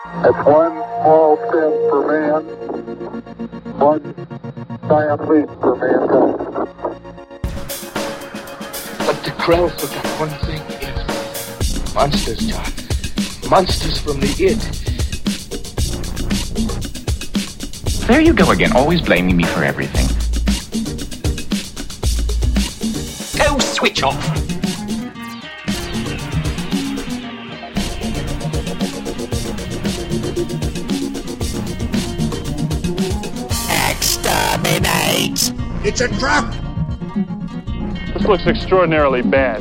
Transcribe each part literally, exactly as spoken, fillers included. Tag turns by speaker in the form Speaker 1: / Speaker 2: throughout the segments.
Speaker 1: It's one small step for man, one giant leap for mankind.
Speaker 2: But the Krell forgot one thing, if monsters, John. Monsters from the id.
Speaker 3: There you go again, always blaming me for everything. Go switch off.
Speaker 4: Exterminate!
Speaker 5: It's a trap!
Speaker 6: This looks extraordinarily bad.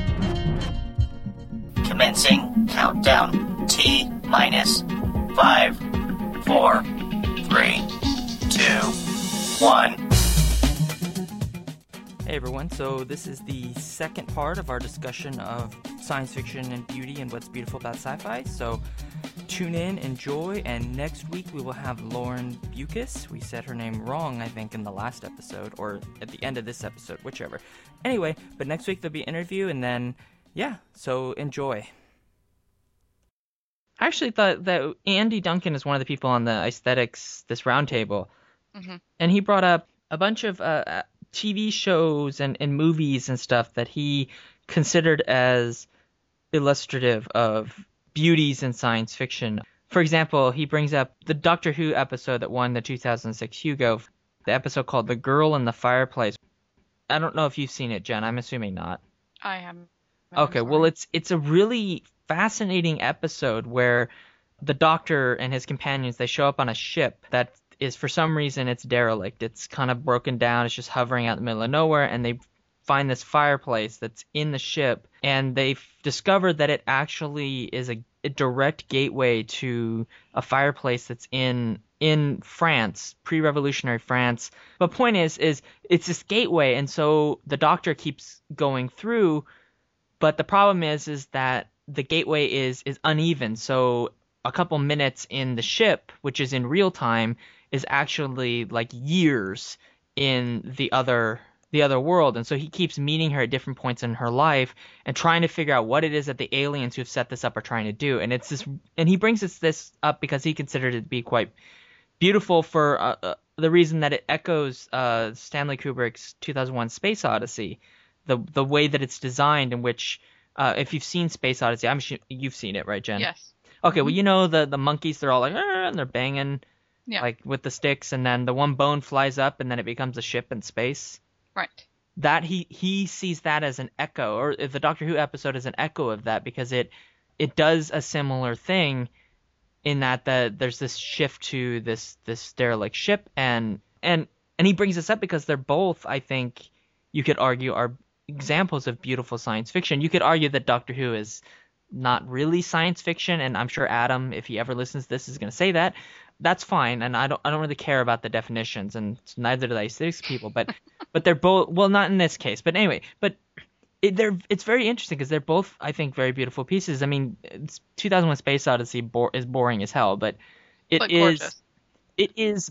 Speaker 4: Commencing countdown. T minus five, four, three, two, one.
Speaker 7: Hey everyone, so this is the second part of our discussion of science fiction and beauty and what's beautiful about sci-fi. So tune in, enjoy, and next week we will have Lauren Bucas. We said her name wrong, I think, in the last episode, or at the end of this episode, whichever. Anyway, but next week there'll be an interview, and then, yeah, so enjoy. I actually thought that Andy Duncan is one of the people on the Aesthetics, this roundtable, mm-hmm. and he brought up a bunch of uh, T V shows and, and movies and stuff that he considered as illustrative of beauties in science fiction. For example, he brings up the Doctor Who episode that won the two thousand six Hugo, the episode called The Girl in the Fireplace. I don't know if you've seen it, Jen. I'm assuming not.
Speaker 8: I haven't.
Speaker 7: Okay, well, it's it's a really fascinating episode where the Doctor and his companions, they show up on a ship that is, for some reason, it's derelict. It's kind of broken down. It's just hovering out in the middle of nowhere, and they find this fireplace that's in the ship, and they've discovered that it actually is a, a direct gateway to a fireplace that's in in France, pre-revolutionary France. But point is, is it's this gateway, and so the Doctor keeps going through, but the problem is, is that the gateway is is uneven. So a couple minutes in the ship, which is in real time, is actually like years in the other the other world. And so he keeps meeting her at different points in her life and trying to figure out what it is that the aliens who have set this up are trying to do. And it's this, and he brings this, this up because he considered it to be quite beautiful for uh, uh, the reason that it echoes uh, Stanley Kubrick's two thousand one Space Odyssey, the the way that it's designed, in which uh, if you've seen Space Odyssey, I'm sure you've seen it, right, Jen?
Speaker 8: Yes.
Speaker 7: Okay, mm-hmm. Well, you know the the monkeys, they're all like, and they're banging, yeah. like with the sticks, and then the one bone flies up, and then it becomes a ship in space.
Speaker 8: Right.
Speaker 7: That he, he sees that as an echo, or the Doctor Who episode is an echo of that, because it it does a similar thing in that the, there's this shift to this this derelict ship, and and and he brings this up because they're both, I think, you could argue, are examples of beautiful science fiction. You could argue that Doctor Who is not really science fiction, and I'm sure Adam, if he ever listens to this, is going to say that. That's fine, and I don't I don't really care about the definitions, and neither do the aesthetics people, but but they're both, well, not in this case, but anyway, but it, they're it's very interesting because they're both, I think, very beautiful pieces. I mean, it's two thousand one Space Odyssey bo- is boring as hell, but it
Speaker 8: but
Speaker 7: is it is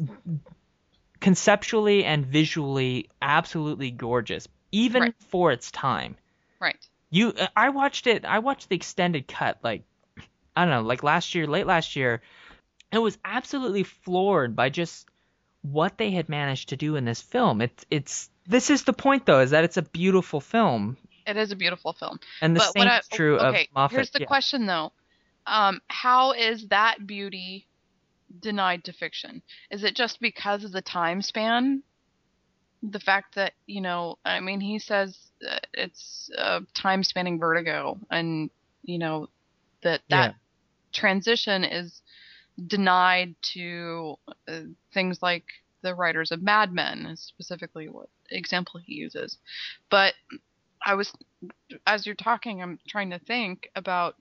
Speaker 7: conceptually and visually absolutely gorgeous, even
Speaker 8: right.
Speaker 7: for its time.
Speaker 8: Right.
Speaker 7: You, I watched it. I watched the extended cut, like I don't know, like last year, late last year. I was absolutely floored by just what they had managed to do in this film. It's it's this is the point, though, is that it's a beautiful film.
Speaker 8: It is a beautiful film.
Speaker 7: And the
Speaker 8: but
Speaker 7: same
Speaker 8: I,
Speaker 7: is true
Speaker 8: okay,
Speaker 7: of Moffat.
Speaker 8: Here's the
Speaker 7: yeah.
Speaker 8: question, though. Um, how is that beauty denied to fiction? Is it just because of the time span? The fact that, you know, I mean, he says uh, it's a time-spanning vertigo, and, you know, that that
Speaker 7: yeah.
Speaker 8: transition is denied to uh, things like the writers of Mad Men, is specifically what example he uses. But I was, as you're talking, I'm trying to think about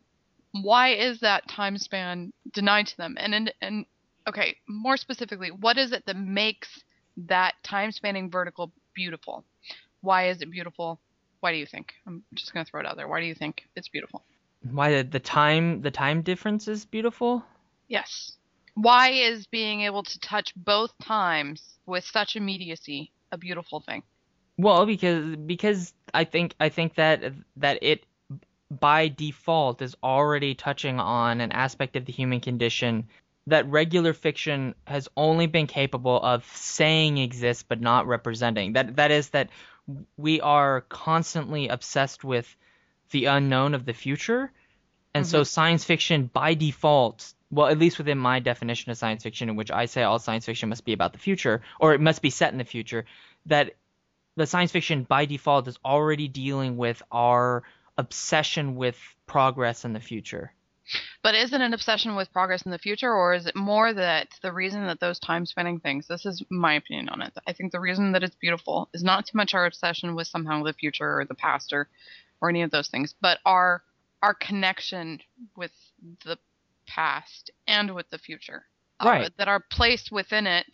Speaker 8: why is that time span denied to them? And, and, and okay, more specifically, what is it that makes that time-spanning vertical beautiful? Why is it beautiful? Why do you think? I'm just going to throw it out there. Why do you think it's beautiful?
Speaker 7: Why the, the time the time difference is beautiful?
Speaker 8: Yes. Why is being able to touch both times with such immediacy a beautiful thing?
Speaker 7: Well, because because I think I think that that it by default is already touching on an aspect of the human condition that regular fiction has only been capable of saying exists but not representing. That that is that we are constantly obsessed with the unknown of the future. And mm-hmm. so science fiction by default, well, at least within my definition of science fiction, in which I say all science fiction must be about the future, or it must be set in the future, that the science fiction by default is already dealing with our obsession with progress in the future.
Speaker 8: But is it an obsession with progress in the future, or is it more that the reason that those time-spanning things, this is my opinion on it, I think the reason that it's beautiful is not too much our obsession with somehow the future or the past or, or any of those things, but our our connection with the past and with the future.
Speaker 7: Right.
Speaker 8: Uh, that our place within it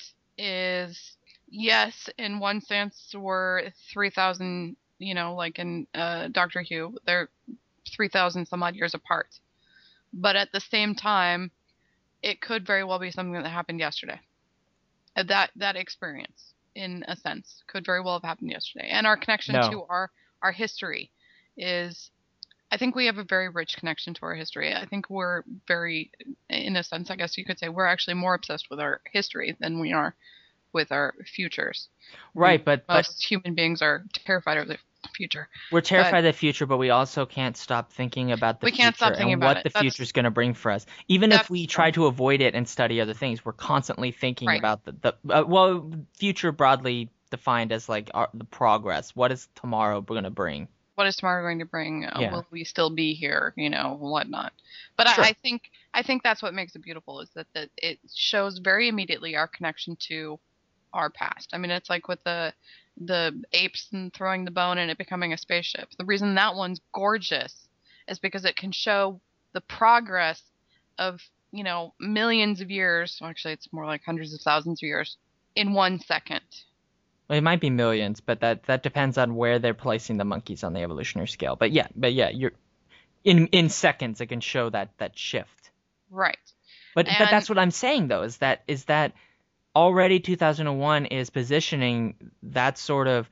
Speaker 8: is, yes, in one sense, we're three thousand, you know, like in uh, Doctor Who, they're three thousand some odd years apart. But at the same time, it could very well be something that happened yesterday. Uh, That that experience, in a sense, could very well have happened yesterday. And our connection
Speaker 7: No.
Speaker 8: to our, our history is, I think we have a very rich connection to our history. I think we're very, in a sense, I guess you could say, we're actually more obsessed with our history than we are with our futures.
Speaker 7: Right, but, but
Speaker 8: Most human beings are terrified of the future.
Speaker 7: we're terrified
Speaker 8: but-
Speaker 7: of the future, but we also can't stop thinking about the
Speaker 8: We
Speaker 7: future
Speaker 8: can't stop thinking
Speaker 7: and
Speaker 8: about
Speaker 7: what
Speaker 8: it.
Speaker 7: the
Speaker 8: That's-
Speaker 7: future's going to bring for us. Even if
Speaker 8: That's-
Speaker 7: we try to avoid it and study other things, we're constantly thinking
Speaker 8: Right.
Speaker 7: about the, the uh, well, future broadly defined as like our, the progress. What is tomorrow going to bring?
Speaker 8: What is tomorrow going to bring? Uh,
Speaker 7: Yeah.
Speaker 8: Will we still be here? You know, whatnot. But
Speaker 7: Sure.
Speaker 8: I, I think I think that's what makes it beautiful, is that, that it shows very immediately our connection to our past. I mean, it's like with the the apes and throwing the bone and it becoming a spaceship. The reason that one's gorgeous is because it can show the progress of, you know, millions of years. Well, actually, it's more like hundreds of thousands of years in one second.
Speaker 7: Well, it might be millions, but that, that depends on where they're placing the monkeys on the evolutionary scale. But yeah, but yeah, you're in in seconds it can show that that shift.
Speaker 8: Right.
Speaker 7: But but
Speaker 8: And-
Speaker 7: that's what I'm saying though, is that is that already two thousand one is positioning that sort of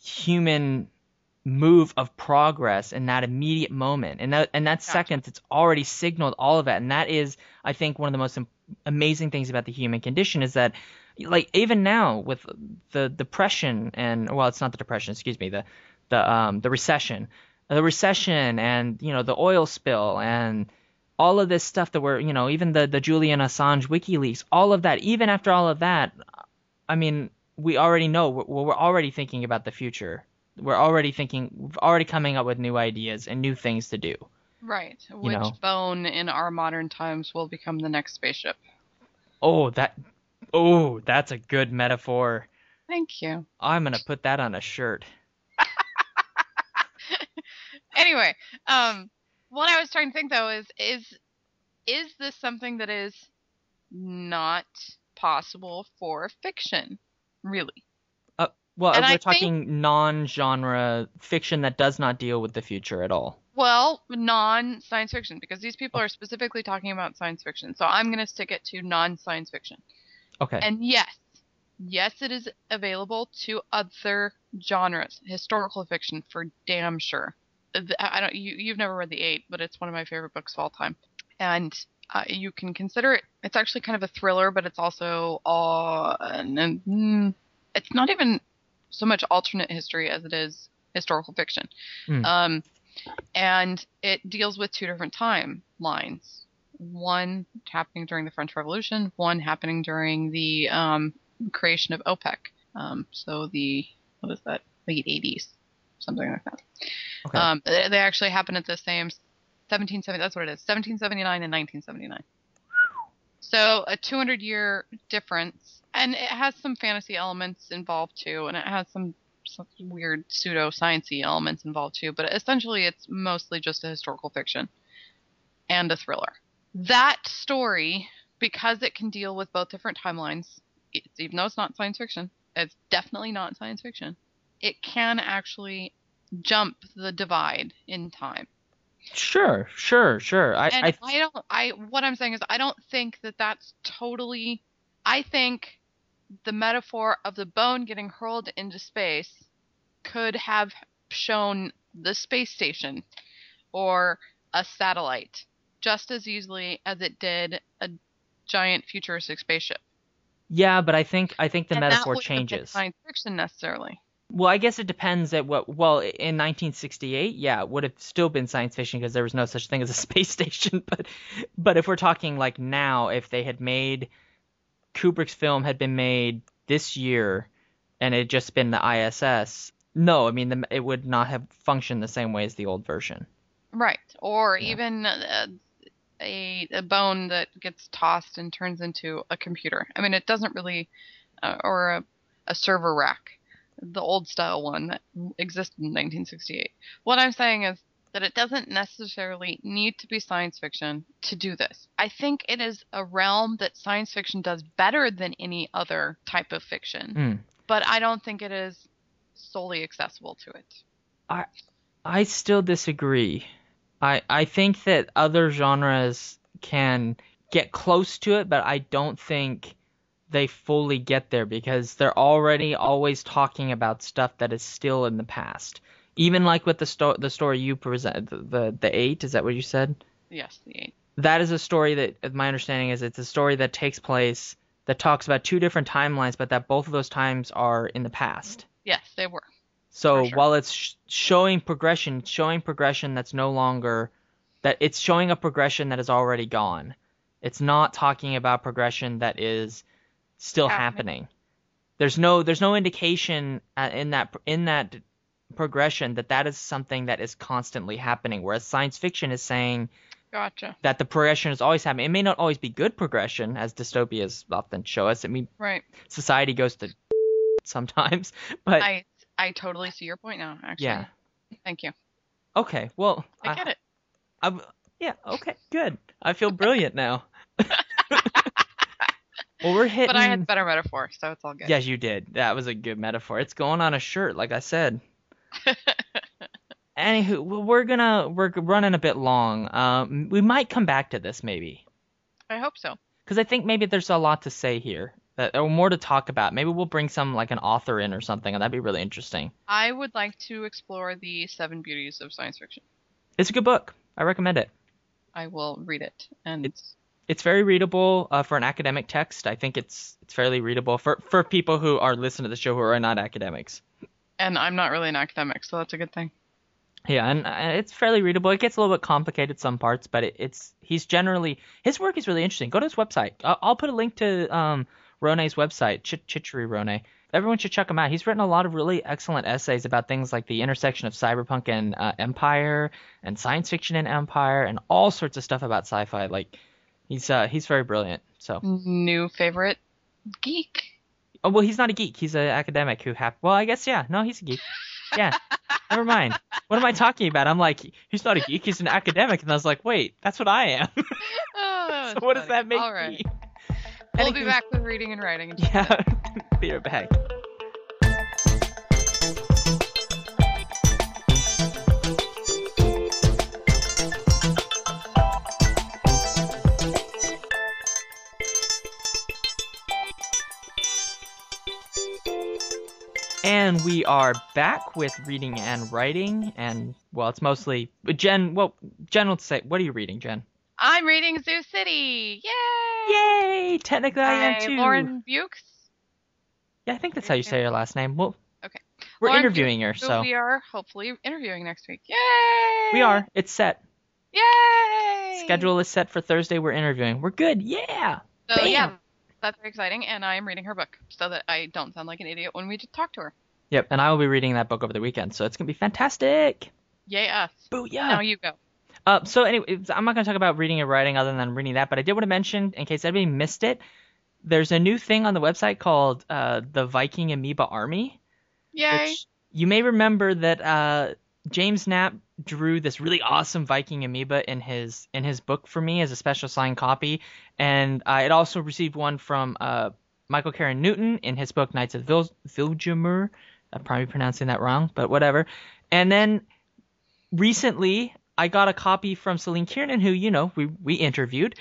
Speaker 7: human move of progress in that immediate moment. And that and that
Speaker 8: Gotcha.
Speaker 7: seconds, it's already signaled all of that. And that is, I think, one of the most am- amazing things about the human condition is that, like, even now with the depression and, well, it's not the depression, excuse me, the the um the recession, the recession and, you know, the oil spill and all of this stuff that we're, you know, even the, the Julian Assange WikiLeaks, all of that, even after all of that, I mean, we already know, we're, we're already thinking about the future. We're already thinking, we're already coming up with new ideas and new things to do.
Speaker 8: Right. Which
Speaker 7: know.
Speaker 8: bone in our modern times will become the next spaceship?
Speaker 7: Oh, that, oh, that's a good metaphor.
Speaker 8: Thank you.
Speaker 7: I'm going to put that on a shirt.
Speaker 8: Anyway, um, what I was trying to think though is is is this something that is not possible for fiction, really?
Speaker 7: Uh, well,
Speaker 8: And
Speaker 7: we're
Speaker 8: I think-
Speaker 7: talking non-genre fiction that does not deal with the future at all.
Speaker 8: Well, non-science fiction, because these people are specifically talking about science fiction. So I'm going to stick it to non-science fiction.
Speaker 7: Okay.
Speaker 8: And yes, yes, it is available to other genres. Historical fiction, for damn sure. I I don't. You, you've never read The Eight, but it's one of my favorite books of all time. And uh, you can consider it. It's actually kind of a thriller, but it's also uh, and, and, mm, it's not even so much alternate history as it is historical fiction.
Speaker 7: Hmm.
Speaker 8: Um, and it deals with two different timelines. One happening during the French Revolution, one happening during the um, creation of OPEC. Um, so the, what is that, late eighties, something like that.
Speaker 7: Okay.
Speaker 8: Um, they, they actually happen at the same seventeen seventy, that's what it is, seventeen seventy-nine and nineteen seventy-nine. So a two hundred year difference, and it has some fantasy elements involved too, and it has some, some weird pseudo-sciencey elements involved too, but essentially it's mostly just a historical fiction and a thriller. That story, because it can deal with both different timelines, it's, even though it's not science fiction, it's definitely not science fiction, it can actually jump the divide in time.
Speaker 7: Sure, sure, sure. I,
Speaker 8: And
Speaker 7: I,
Speaker 8: I, don't, I, what I'm saying is I don't think that that's totally, I think the metaphor of the bone getting hurled into space could have shown the space station or a satellite just as easily as it did a giant futuristic spaceship.
Speaker 7: Yeah, but I think I think the
Speaker 8: and
Speaker 7: metaphor
Speaker 8: that wouldn't have been
Speaker 7: changes.
Speaker 8: science fiction necessarily.
Speaker 7: Well, I guess it depends at what. Well, in nineteen sixty-eight, yeah, it would have still been science fiction because there was no such thing as a space station. But, but if we're talking like now, if they had made Kubrick's film had been made this year, and it had just been the I S S, no, I mean the, it would not have functioned the same way as the old version.
Speaker 8: Right, or
Speaker 7: Yeah.
Speaker 8: even a, a a bone that gets tossed and turns into a computer. I mean, it doesn't really, uh, or a, a server rack. The old style one that existed in nineteen sixty-eight. What I'm saying is that it doesn't necessarily need to be science fiction to do this. I think it is a realm that science fiction does better than any other type of fiction,
Speaker 7: Mm.
Speaker 8: but I don't think it is solely accessible to it.
Speaker 7: I I still disagree. I I think that other genres can get close to it, but I don't think they fully get there because they're already always talking about stuff that is still in the past. Even like with the sto- the story you presented, the, the the eight, is that what you said?
Speaker 8: Yes, the eight.
Speaker 7: That is a story that, my understanding is, it's a story that takes place that talks about two different timelines, but that both of those times are in the past.
Speaker 8: Yes, they were.
Speaker 7: So
Speaker 8: For sure.
Speaker 7: while it's sh- showing progression, showing progression that's no longer that it's showing a progression that is already gone. It's not talking about progression that is still
Speaker 8: Happening.
Speaker 7: happening. There's no there's no indication uh, in that in that progression that that is something that is constantly happening. Whereas science fiction is saying
Speaker 8: Gotcha.
Speaker 7: that the progression is always happening. It may not always be good progression, as dystopias often show us. I mean,
Speaker 8: Right.
Speaker 7: society goes to sometimes, but
Speaker 8: I I totally see your point now, actually.
Speaker 7: yeah.
Speaker 8: Thank you.
Speaker 7: Okay, well,
Speaker 8: I get it.
Speaker 7: I'm, yeah, okay, good. I feel brilliant now. Well, we're hitting.
Speaker 8: But I had better metaphor, so it's all good.
Speaker 7: Yes, you did. That was a good metaphor. It's going on a shirt, like I said. Anywho, well, we're gonna we're running a bit long. Um, we might come back to this maybe,
Speaker 8: I hope so.
Speaker 7: because I think maybe there's a lot to say here, that, or more to talk about. Maybe we'll bring some like an author in or something, and that'd be really interesting.
Speaker 8: I would like to explore the Seven Beauties of Science Fiction.
Speaker 7: It's a good book. I recommend it.
Speaker 8: I will read it. And
Speaker 7: It's it's very readable uh, for an academic text. I think it's it's fairly readable for for people who are listening to the show who are not academics.
Speaker 8: and I'm not really an academic, so that's a good thing.
Speaker 7: Yeah, and uh, it's fairly readable. It gets a little bit complicated some parts, but it, it's he's generally his work is really interesting. Go to his website. I'll, I'll put a link to um, Rone's website, Ch- Chichery Rone. Everyone should check him out. He's written a lot of really excellent essays about things like the intersection of cyberpunk and uh, empire, and science fiction and empire, and all sorts of stuff about sci-fi. Like he's uh, he's very brilliant. So
Speaker 8: New favorite geek.
Speaker 7: oh well, he's not a geek. He's an academic who have well, I guess yeah. No, he's a geek. Yeah. Never mind. What am I talking about? I'm like, he's not a geek, he's an academic. And I was like, wait, that's what I am.
Speaker 8: Oh, that
Speaker 7: So
Speaker 8: was
Speaker 7: what does
Speaker 8: funny.
Speaker 7: that make
Speaker 8: All right.
Speaker 7: me?
Speaker 8: We'll be
Speaker 7: Anywho-
Speaker 8: back with reading and writing. in just a
Speaker 7: Yeah.
Speaker 8: bit.
Speaker 7: Be right back. And we are back with reading and writing, and well, it's mostly Jen. Well, Jen will say, "What are you reading, Jen?"
Speaker 8: I'm reading Zoo City. Yay!
Speaker 7: Yay! Technically, I am
Speaker 8: By
Speaker 7: too.
Speaker 8: Lauren Bukes.
Speaker 7: Yeah, I think that's how you say your last name. Well,
Speaker 8: Okay.
Speaker 7: we're
Speaker 8: Lauren
Speaker 7: interviewing her,
Speaker 8: Bukes,
Speaker 7: so
Speaker 8: we are hopefully interviewing next week. Yay!
Speaker 7: we are. It's set.
Speaker 8: Yay!
Speaker 7: Schedule is set for Thursday. We're interviewing. We're good. Yeah.
Speaker 8: So
Speaker 7: Bam!
Speaker 8: yeah, that's very exciting, and I am reading her book so that I don't sound like an idiot when we just talk to her.
Speaker 7: Yep. And I will be reading that book over the weekend, so it's gonna be fantastic.
Speaker 8: Yay us!
Speaker 7: Booyah!
Speaker 8: Now you go.
Speaker 7: Uh, so anyway, I'm not going to talk about reading and writing other than reading that, but I did want to mention, in case anybody missed it, there's a new thing on the website called uh, the Viking Amoeba Army.
Speaker 8: Yay!
Speaker 7: Which you may remember that uh, James Knapp drew this really awesome Viking amoeba in his in his book for me as a special signed copy, and uh, it also received one from uh, Michael Caron Newton in his book Knights of Vil- Viljamur. I'm probably pronouncing that wrong, but whatever. And then recently, I got a copy from Celine Kiernan, who, you know, we, we interviewed.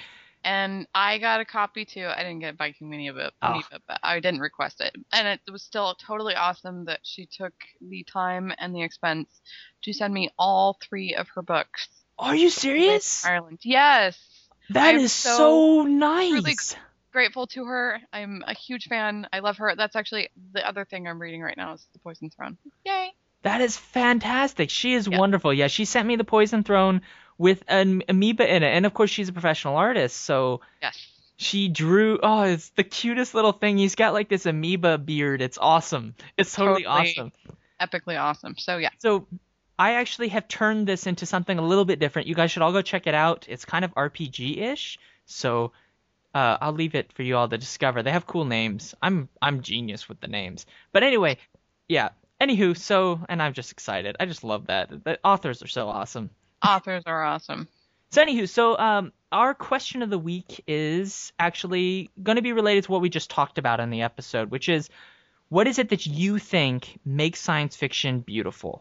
Speaker 8: And I got a copy too. I didn't get Viking Amoeba,
Speaker 7: Oh.
Speaker 8: Amoeba, but I didn't request it. And it was still totally awesome that she took the time and the expense to send me all three of her books.
Speaker 7: Are you serious?
Speaker 8: with Ireland. Yes.
Speaker 7: That
Speaker 8: I'm
Speaker 7: is
Speaker 8: so
Speaker 7: so nice.
Speaker 8: really grateful to her. I'm a huge fan. I love her. That's actually the other thing I'm reading right now is The Poison Throne. Yay.
Speaker 7: That is fantastic. She is
Speaker 8: Yeah.
Speaker 7: wonderful. Yeah, she sent me The Poison Throne with an amoeba in it. And of course, she's a professional artist. So
Speaker 8: Yes.
Speaker 7: she drew, oh, it's the cutest little thing. He's got like this amoeba beard. It's awesome. It's totally,
Speaker 8: Totally.
Speaker 7: awesome.
Speaker 8: Epically awesome. So yeah.
Speaker 7: So I actually have turned this into something a little bit different. You guys should all go check it out. It's kind of R P G-ish. So uh, I'll leave it for you all to discover. They have cool names. I'm I'm genius with the names. But anyway, yeah. Anywho, so, and I'm just excited. I just love that. The authors are so awesome.
Speaker 8: Authors are awesome.
Speaker 7: So anywho, so um, our question of the week is actually going to be related to what we just talked about in the episode, which is, what is it that you think makes science fiction beautiful?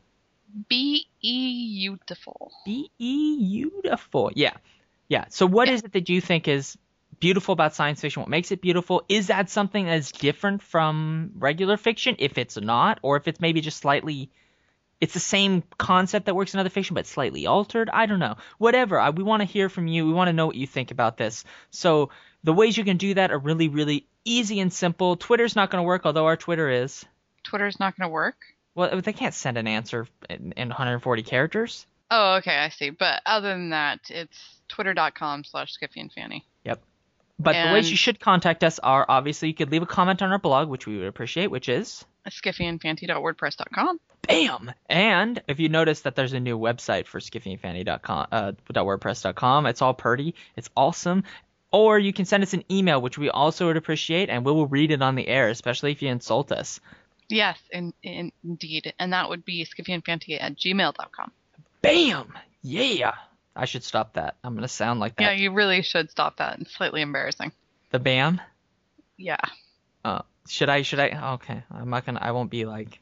Speaker 8: Be beautiful.
Speaker 7: Be beautiful. Yeah. Yeah. So what is it that you think is beautiful about science fiction? What makes it beautiful? Is that something that's different from regular fiction? If it's not, or if it's maybe just slightly, it's the same concept that works in other fiction, but slightly altered? I don't know. Whatever. I, we want to hear from you. We want to know what you think about this. So the ways you can do that are really, really easy and simple. Twitter's not going to work, although our Twitter is.
Speaker 8: Twitter's not going to work?
Speaker 7: Well, they can't send an answer in, in one hundred forty characters.
Speaker 8: Oh, okay, I see. But other than that, it's twitter.com slash Skiffy and Fanny.
Speaker 7: Yep. But the ways
Speaker 8: And-
Speaker 7: you should contact us are, obviously, you could leave a comment on our blog, which we would appreciate, which is...
Speaker 8: skiffyandfanty.wordpress.com.
Speaker 7: Bam! And if you notice that there's a new website for skiffyandfanty dot com, uh, .wordpress dot com, it's all purty, it's awesome. Or you can send us an email, which we also would appreciate, and we will read it on the air, especially if you insult us.
Speaker 8: Yes, in, in, indeed. And that would be skiffyandfanty at gmail dot com.
Speaker 7: Bam! Yeah! I should stop that. I'm going to sound like that.
Speaker 8: Yeah, you really should stop that. It's slightly embarrassing.
Speaker 7: The bam?
Speaker 8: Yeah.
Speaker 7: Uh, should I, should I? Okay. I'm not going to, I won't be like...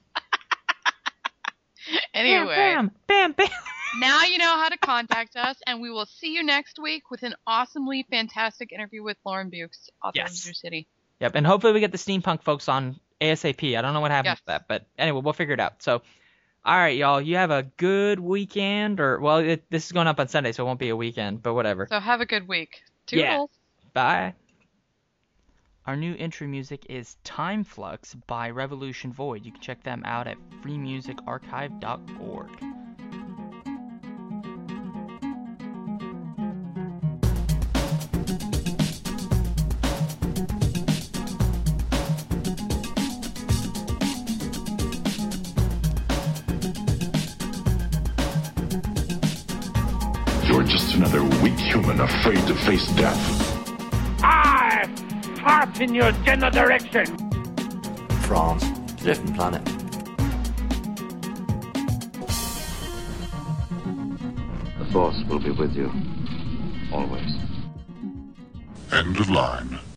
Speaker 8: Anyway,
Speaker 7: Bam, bam, bam, bam.
Speaker 8: now you know how to contact us, and we will see you next week with an awesomely fantastic interview with Lauren Bukes, author
Speaker 7: Yes.
Speaker 8: of New City.
Speaker 7: Yep, and hopefully we get the steampunk folks on ASAP. I don't know what happened
Speaker 8: Yes.
Speaker 7: with that, but anyway, we'll figure it out. So, all right, y'all, you have a good weekend, or, well, it, this is going up on Sunday, so it won't be a weekend, but whatever.
Speaker 8: So have a good week.
Speaker 7: Yeah.
Speaker 8: Toodles.
Speaker 7: Bye. Our new intro music is Time Flux by Revolution Void. You can check them out at free music archive dot org.
Speaker 5: You're just another weak human afraid to face death.
Speaker 2: I fart in your general direction.
Speaker 9: France. It's a different planet.
Speaker 10: The Force will be with you. Always.
Speaker 5: End of line.